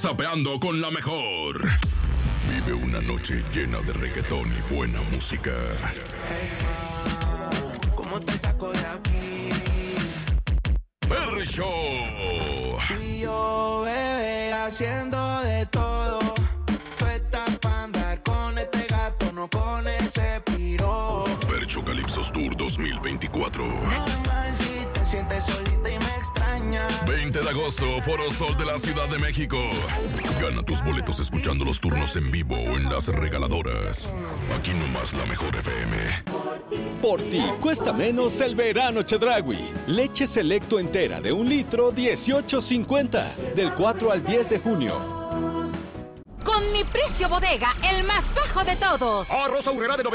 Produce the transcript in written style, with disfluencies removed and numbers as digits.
zapeando con la mejor. Vive una noche llena de reggaetón y buena música. ¿Cómo te saco de aquí? Perry Show. Tú y yo, bebé, haciendo de todo. Tú estás para andar con este gato, no con ese piro. Percho Calypsos Tour 2024. Normal si te sientes solita y me extrañas. 20 de agosto, Foro Sol de la Ciudad de México. Gana tus boletos escuchando los turnos en vivo o en las regaladoras. Aquí nomás la mejor FM. Por ti cuesta menos el verano Chedraui. Leche Selecto entera de 1 litro, 18.50. Del 4 al 10 de junio. Con mi precio bodega, el más bajo de todos. Arroz aurrera de